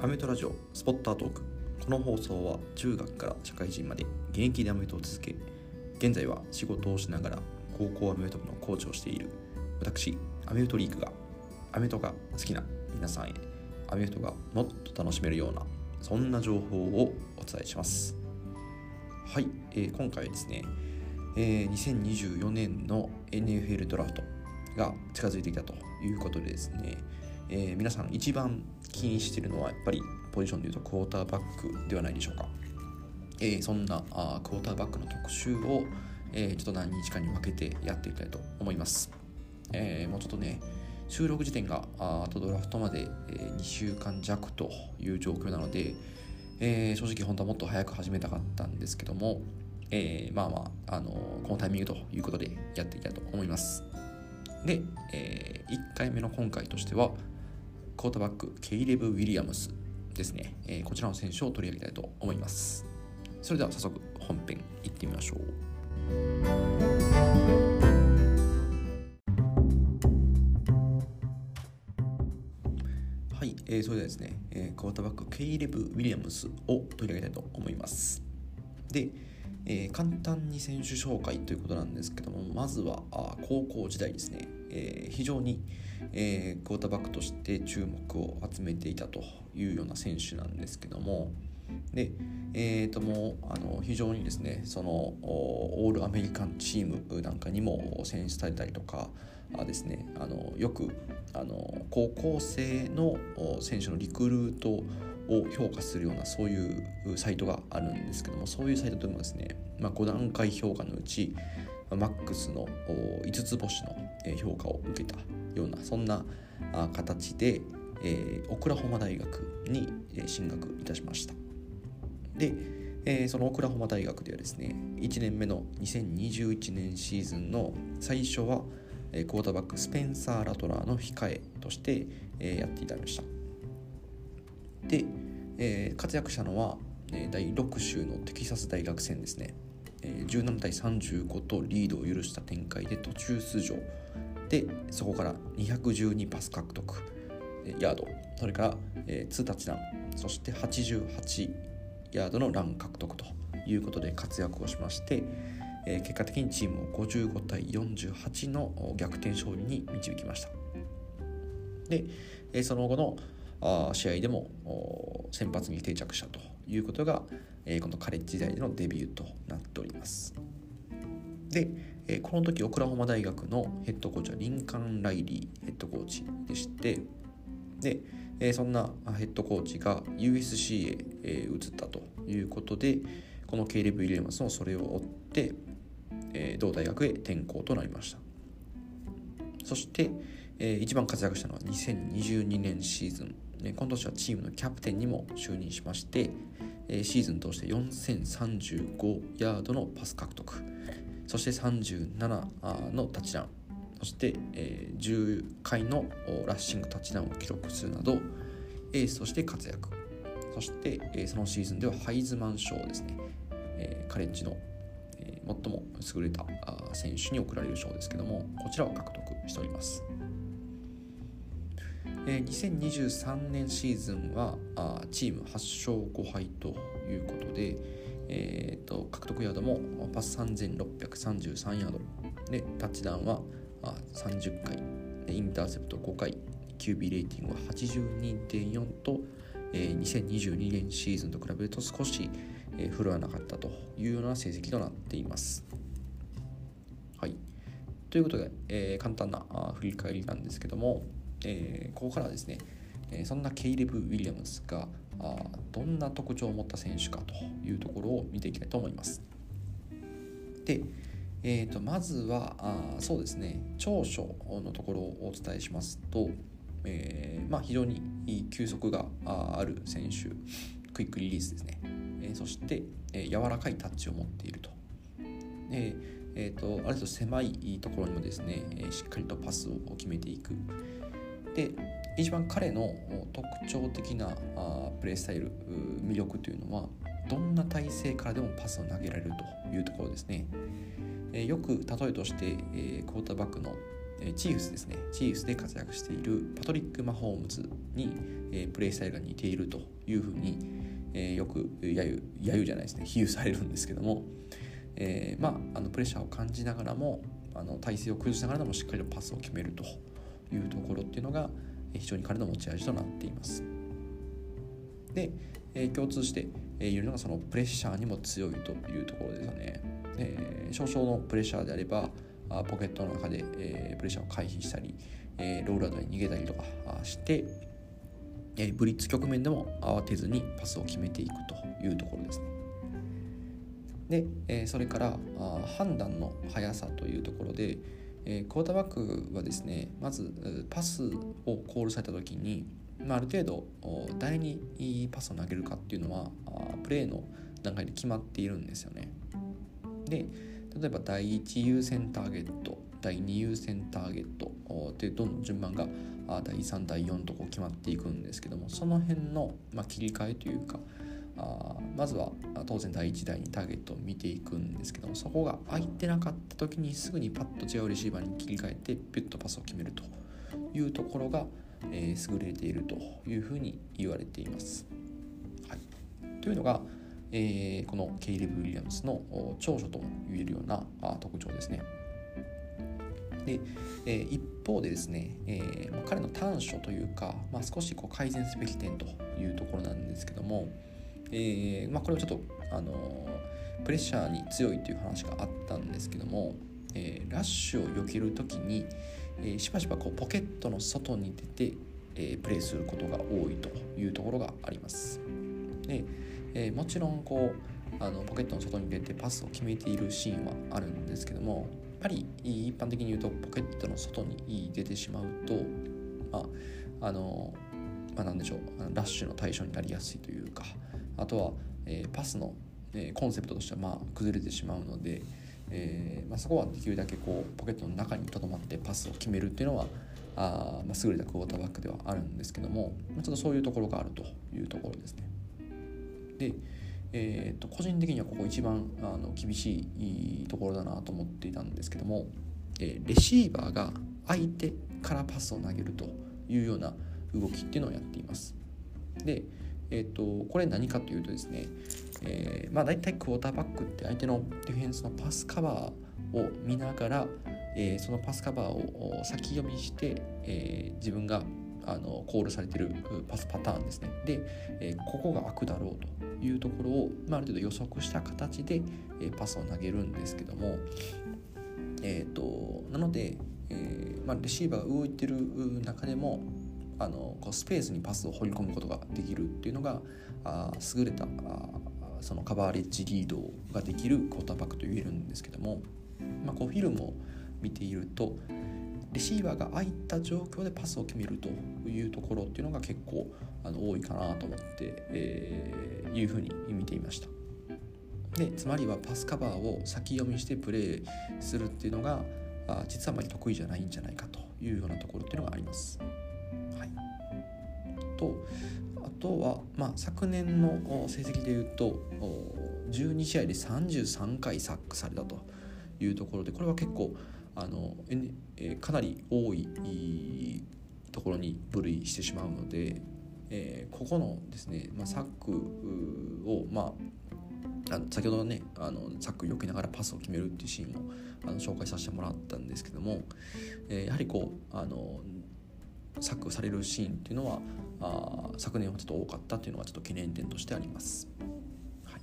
アメフトラジオスポッタートーク。この放送は中学から社会人まで現役でアメフトを続け、現在は仕事をしながら高校アメフト部のコーチをしている私アメフトリークが、アメフトが好きな皆さんへアメフトがもっと楽しめるような、そんな情報をお伝えします。はい、今回ですね、2024年の NFL ドラフトが近づいてきたということでですね、皆さん一番気にしているのはやっぱりポジションでいうとクォーターバックではないでしょうか。そんなクォーターバックの特集を、ちょっと何日かに分けてやっていきたいと思います。もうちょっとね、収録時点があとドラフトまで、2週間弱という状況なので、正直本当はもっと早く始めたかったんですけども、このタイミングということでやっていきたいと思います。で、1回目の今回としてはクォーターバックケイレブ・ウィリアムスですね、こちらの選手を取り上げたいと思います。それでは早速本編いってみましょう。はい、それではですね、クォーターバックケイレブ・ウィリアムスを取り上げたいと思います。で、簡単に選手紹介ということなんですけども、まずは高校時代ですね、非常に、クォーターバックとして注目を集めていたというような選手なんですけども、で、もう非常にですね、そのオールアメリカンチームなんかにも選出されたりとかですね、よく高校生の選手のリクルートを評価するようなそういうサイトがあるんですけども、そういうサイトでもですね、5段階評価のうちマックスの5つ星の評価を受けたような、そんな形でオクラホマ大学に進学いたしました。で、そのオクラホマ大学ではですね、1年目の2021年シーズンの最初はクォーターバックスペンサー・ラトラーの控えとしてやっていただきました。で、活躍したのは第6週のテキサス大学戦ですね。17対35とリードを許した展開で途中出場で、そこから212パス獲得ヤード、それから2タッチダウン、そして88ヤードのラン獲得ということで活躍をしまして、結果的にチームを55対48の逆転勝利に導きました。で、その後の試合でも先発に定着したということが、このカレッジ時代でのデビューとなっております。で、この時オクラホマ大学のヘッドコーチはリンカーン・ライリーヘッドコーチでして、で、そんなヘッドコーチが USC へ移ったということで、このケイレブ・ウィリアムスもそれを追って、同大学へ転校となりました。そして、一番活躍したのは2022年シーズン、今年はチームのキャプテンにも就任しまして、シーズン通して4035ヤードのパス獲得、そして37のタッチダウン、そして、10回のラッシングタッチダウンを記録するなどエースとして活躍。そして、そのシーズンではハイズマン賞ですね、カレッジの、最も優れた選手に贈られる賞ですけども、こちらを獲得しております。2023年シーズンはチーム8勝5敗ということで、獲得ヤードもパス3633ヤードで、タッチダウンは30回、インターセプト5回、QB レーティングは 82.4 と、2022年シーズンと比べると少し振るわなかったというような成績となっています。はい、ということで、簡単な振り返りなんですけども、ここからはですね、そんなケイレブ・ウィリアムスがどんな特徴を持った選手かというところを見ていきたいと思います。で、まずはそうですね、長所のところをお伝えしますと、非常にいい球速がある選手、クイックリリースですね、そして、柔らかいタッチを持っていると。ある程度狭いところにもですね、しっかりとパスを決めていく。で、一番彼の特徴的なプレースタイル、魅力というのは、どんな体勢からでもパスを投げられるというところですね。よく例えとして、クォーターバックのチーフスですね。チーフスで活躍しているパトリック・マホームズに、プレースタイルが似ているというふうに、よく揶揄じゃないですね、比喩されるんですけども、プレッシャーを感じながらも体勢を崩しながらでもしっかりとパスを決めるというところっていうのが非常に彼の持ち味となっています。で、共通して言えるのがそのプレッシャーにも強いというところですよね。少々のプレッシャーであればポケットの中で、プレッシャーを回避したり、ロールアウトに逃げたりとかして、ブリッツ局面でも慌てずにパスを決めていくというところですね。で、それから判断の速さというところで、クォーターバックはですね、まずパスをコールされた時に、ある程度誰にパスを投げるかっていうのはプレーの段階で決まっているんですよね。で、例えば第1優先ターゲット、第2優先ターゲットってどんどん順番が第3、第4とこう決まっていくんですけども、その辺の、切り替えというかまずは当然第1、第2ターゲットを見ていくんですけども、そこが空いてなかった時にすぐにパッと違うレシーバーに切り替えてピュッとパスを決めるというところが、優れているというふうに言われています。はい、というのが、このケイレブ・ウィリアムスの長所とも言えるような特徴ですね。で、一方でですね、彼の短所というか、少しこう改善すべき点というところなんですけども、これはちょっとプレッシャーに強いという話があったんですけども、ラッシュを避けるときに、しばしばこうポケットの外に出て、プレーすることが多いというところがあります。で、もちろんこうポケットの外に出てパスを決めているシーンはあるんですけども、やっぱり一般的に言うとポケットの外に出てしまうと、なんでしょう、ラッシュの対象になりやすいというか、あとは、パスの、コンセプトとしては崩れてしまうので、そこはできるだけこうポケットの中に留まってパスを決めるっていうのは優れたクォーターバックではあるんですけども、ちょっとそういうところがあるというところですね。で、個人的にはここ一番厳しいところだなと思っていたんですけども、レシーバーが相手からパスを投げるというような動きっていうのをやっています。で、これ何かというとですね、だいたいクォーターバックって相手のディフェンスのパスカバーを見ながら、そのパスカバーを先読みして、自分がコールされているパスパターンですね。で、ここが空くだろうというところを、ある程度予測した形で、パスを投げるんですけども、なので、レシーバーが動いている中でもこうスペースにパスを放り込むことができるっていうのが優れたそのカバーレッジリードができるクォーターバックと言えるんですけども、こうフィルムを見ているとレシーバーが空いた状況でパスを決めるというところっていうのが結構多いかなと思って、いうふうに見ていました。で、つまりはパスカバーを先読みしてプレーするっていうのが実はあまり得意じゃないんじゃないかというようなところっていうのがあります。はい、あとは、昨年の成績でいうと12試合で33回サックされたというところで、これは結構かなり多いところに分類してしまうので、ここのですね、サックを先ほどねサック避けながらパスを決めるっていうシーンも紹介させてもらったんですけども、やはりこうサックされるシーンっていうのは昨年はちょっと多かったっていうのがちょっと懸念点としてあります。はい、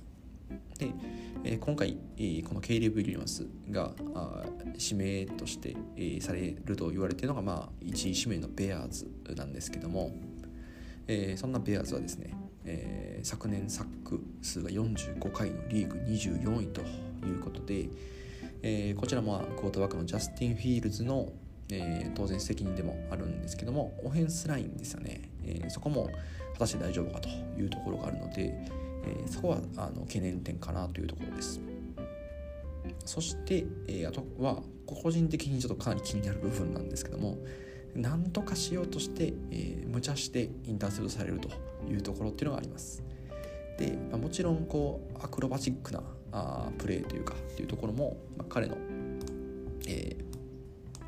で、今回このケイレブ・ウィリアムスが指名として、されると言われているのが1位指名のベアーズなんですけども、そんなベアーズはですね、昨年サック数が45回のリーグ24位ということで、こちらもクォーターバックのジャスティン・フィールズの、当然責任でもあるんですけども、オフェンスラインですよね、そこも果たして大丈夫かというところがあるので、そこは懸念点かなというところです。そして、あとは個人的にちょっとかなり気になる部分なんですけども、なんとかしようとして、無茶してインターセプトされるというところっていうのがあります。で、もちろんこうアクロバチックなプレーというかっていうところも、彼の、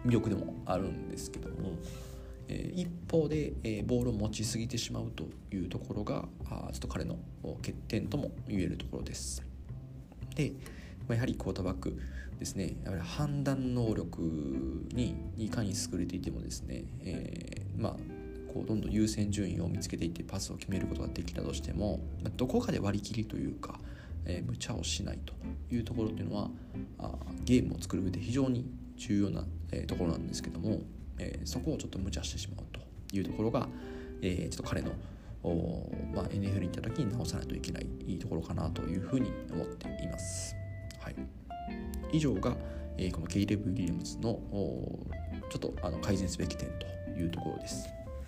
魅力でもあるんですけども、一方で、ボールを持ちすぎてしまうというところがちょっと彼の欠点とも言えるところです。で、やはりクォーターバックですね、やはり判断能力にいかに優れていてもですね、こうどんどん優先順位を見つけていってパスを決めることができたとしても、どこかで割り切りというか、無茶をしないというところっていうのはゲームを作る上で非常に重要な、ところなんですけども、そこをちょっと無茶してしまうというところが、ちょっと彼のNFL に行った時に直さないといけないところかなというふうに思っています。はい、以上が、このケイレブ・ウィリアムズのちょっと改善すべき点というところです。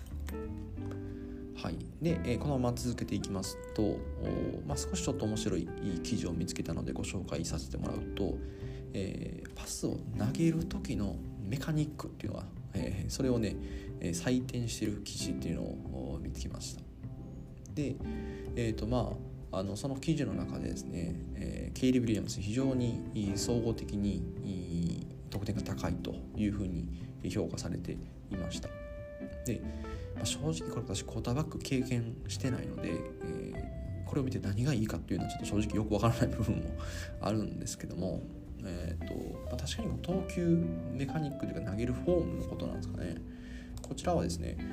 はい、で、このまま続けていきますと、少しちょっと面白い記事を見つけたのでご紹介させてもらうと、パスを投げる時のメカニックっていうのは、それをね、採点している記事っていうのを見つけました。で、その記事の中でですね、ケイリー・ウィリアムス非常に総合的に得点が高いというふうに評価されていました。で、正直これ私クォーターバック経験してないので、これを見て何がいいかっていうのはちょっと正直よくわからない部分もあるんですけども、確かに投球メカニックというか投げるフォームのことなんですかね。こちらはですね、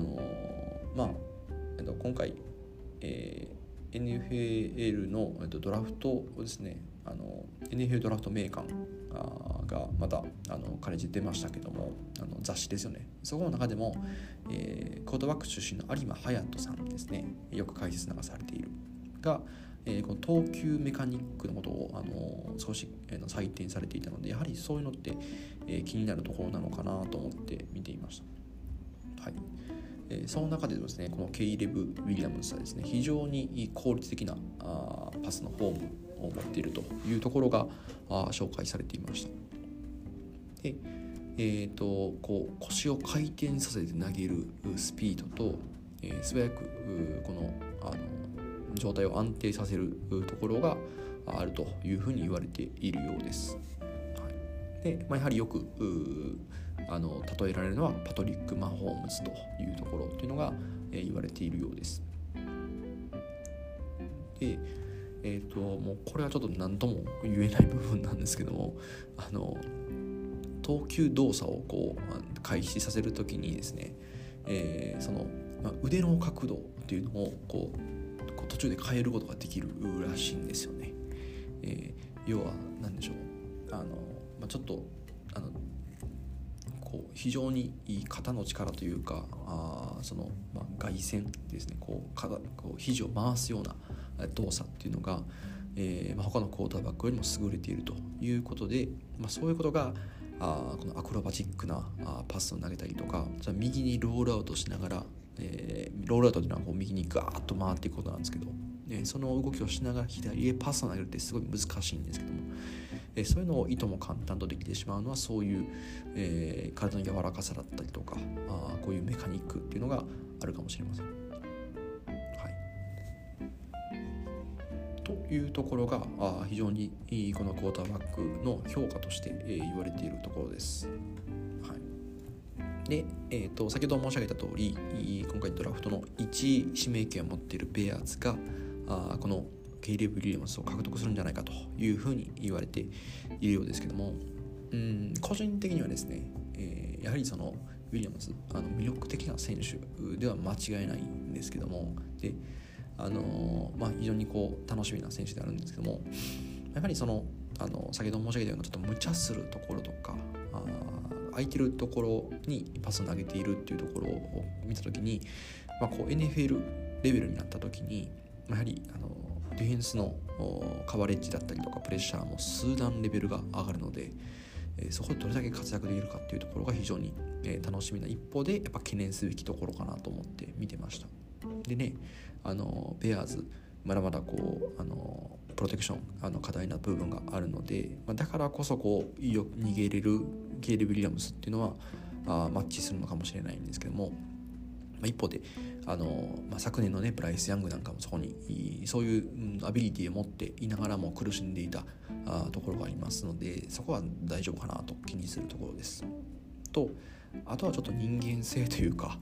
今回、NFL のドラフトをですね、NFL ドラフト名鑑がまたカレッジ出ましたけども、雑誌ですよね。そこの中でも、クォーターバック出身の有馬隼人さんですね、よく解説流されているが、この投球メカニックのことを少し採点されていたので、やはりそういうのって、気になるところなのかなと思って見ていました。はい、その中でですね、このケイレブ・ウィリアムズはですね、非常に効率的なパスのフォームを持っているというところが紹介されていました。で、こう腰を回転させて投げるスピードと、素早くこの状態を安定させるところがあるというふうに言われているようです。はい、で、やはりよく例えられるのはパトリック・マホームズというところというのが、言われているようです。で、もうこれはちょっと何とも言えない部分なんですけども、投球動作を開始させるときにですね、腕の角度っていうのを途中で変えることができるらしいんですよね。要は何でしょう、ちょっと非常に肩の力というか外旋ですね、肘を回すような動作っていうのが、他のクォーターバックよりも優れているということで、そういうことがこのアクロバチックなパスを投げたりとか、右にロールアウトしながら、ロールアウトというのは右にガーッと回っていくことなんですけど、その動きをしながら左へパスを投げるってすごい難しいんですけども、そういうのをいとも簡単とできてしまうのはそういう、体の柔らかさだったりとかこういうメカニックっていうのがあるかもしれません。はい、というところが非常にこのクォーターバックの評価として、言われているところです。はい、で、先ほど申し上げた通り、今回ドラフトの1位指名権を持っているベアーズがこのケイレブ・ウィリアムスを獲得するんじゃないかというふうに言われているようですけども、個人的にはですね、やはりそのウィリアムズ魅力的な選手では間違いないんですけども、で非常に楽しみな選手であるんですけども、やはり先ほど申し上げたようなちょっと無茶するところとか空いてるところにパスを投げているっていうところを見たときに、NFL レベルになったときにやはりディフェンスのカバレッジだったりとかプレッシャーも数段レベルが上がるので、そこでどれだけ活躍できるかっていうところが非常に、楽しみな一方でやっぱ懸念すべきところかなと思って見てました。でね、ベアーズまだまだプロテクション課題な部分があるので、だからこそ逃げれるケイレブ・ウィリアムスっていうのはマッチするのかもしれないんですけども、一方で昨年のねブライス・ヤングなんかもそこにそういうアビリティを持っていながらも苦しんでいたところがありますので、そこは大丈夫かなと気にするところです。 とはちょっと人間性というか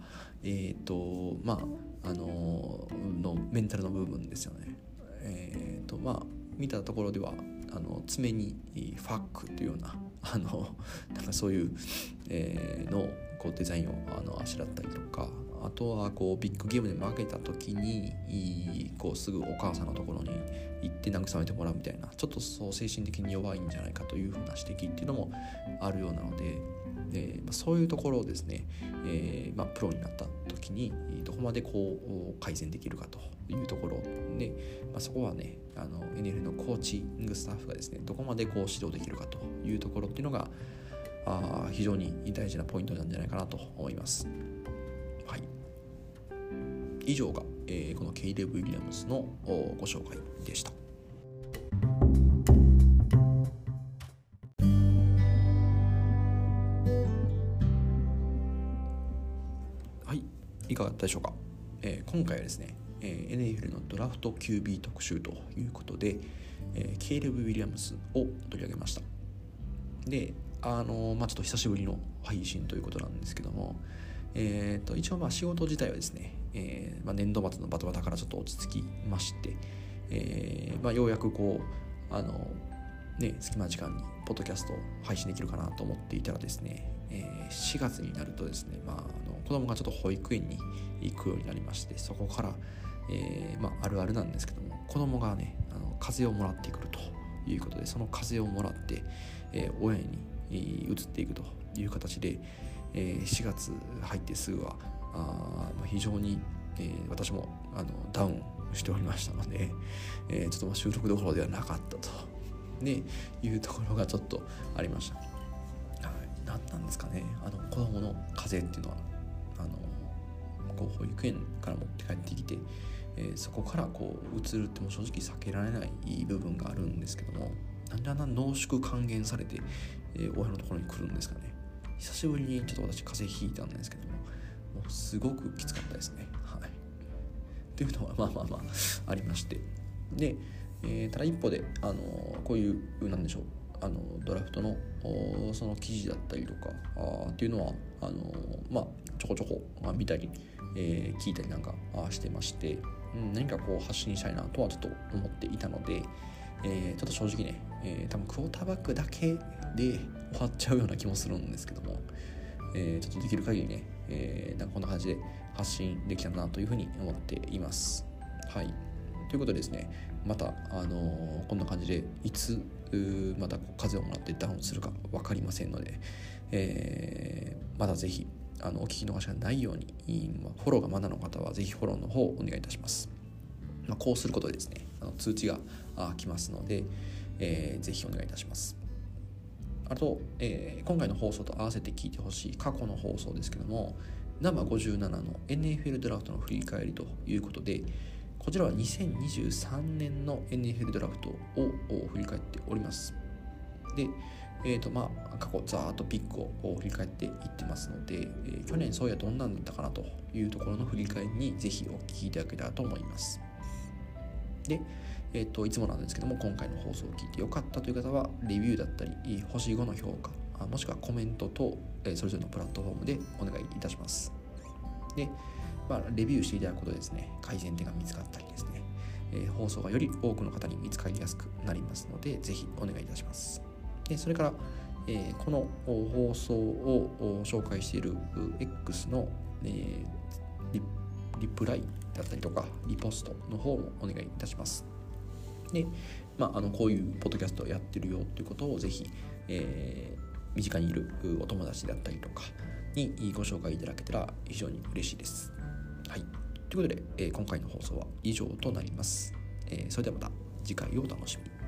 のメンタルの部分ですよね。見たところでは爪にファックというようななんかそういう、のこうデザインをあしらったりとか、あとはこうビッグゲームで負けた時にこうすぐお母さんのところに行って慰めてもらうみたいな、ちょっとそう精神的に弱いんじゃないかというふうな指摘っていうのもあるようなので、そういうところをですね、プロになった時にどこまでこう改善できるかというところで、そこはねNFL のコーチングスタッフがですねどこまでこう指導できるかというところっていうのが非常に大事なポイントなんじゃないかなと思います。はい、以上が、このケイレブ・ウィリアムスのご紹介でした。はい、いかがだったでしょうか。今回はですね、NFL のドラフト QB 特集ということで、ケイレブ・ウィリアムスを取り上げました。でちょっと久しぶりの配信ということなんですけども、一応仕事自体はですね、年度末のバタバタからちょっと落ち着きまして、ようやくこう隙間時間にポッドキャストを配信できるかなと思っていたらですね、4月になるとですね、子供がちょっと保育園に行くようになりまして、そこから、あるあるなんですけども、子供がね風邪をもらってくるということで、その風邪をもらって、親に移っていくという形で、4月入ってすぐは非常に、私もダウンしておりましたので、ちょっと収録どころではなかったと、いうところがちょっとありました。何なんですかね、子供の風邪っていうのはこう保育園から持って帰ってきて、そこからこう移るっても正直避けられない部分があるんですけども、なんであんな濃縮還元されて、親のところに来るんですかね。久しぶりにちょっと私風邪ひいたんですけども、もうすごくきつかったですね。はい。というのはありまして、で、ただ一方でこういうなんでしょう、ドラフトのその記事だったりとかっていうのはちょこちょこ見たり、聞いたりなんかしてまして、何かこう発信したいなとはちょっと思っていたので、ちょっと正直ね、多分クォーターバックだけで終わっちゃうような気もするんですけども、ちょっとできる限りね、なんかこんな感じで発信できたらなというふうに思っています。はい。ということでですね、またこんな感じでいつまた風邪をもらってダウンするか分かりませんので、またぜひお聞き逃しがないように、フォローがまだの方はぜひフォローの方をお願いいたします。こうすることでですね、通知が来ますので、ぜひお願いいたします。あと、今回の放送と合わせて聞いてほしい過去の放送ですけども、ナンバー57の NFL ドラフトの振り返りということで、こちらは2023年の NFL ドラフトを振り返っております。で、過去ざーっとピックを振り返っていってますので、去年そういやどんなんだったかなというところの振り返りにぜひお聞きいただけたらと思います。で、いつもなんですけども、今回の放送を聞いてよかったという方はレビューだったり星5の評価、もしくはコメントと、それぞれのプラットフォームでお願いいたします。で、レビューしていただくことでですね、改善点が見つかったりですね、放送がより多くの方に見つかりやすくなりますので、ぜひお願いいたします。で、それから、この放送を紹介している X の、リプライだったりとかリポストの方もお願いいたします。で、こういうポッドキャストをやってるよということをぜひ、身近にいるお友達だったりとかにご紹介いただけたら非常に嬉しいです。はい。ということで、今回の放送は以上となります。それではまた次回をお楽しみに。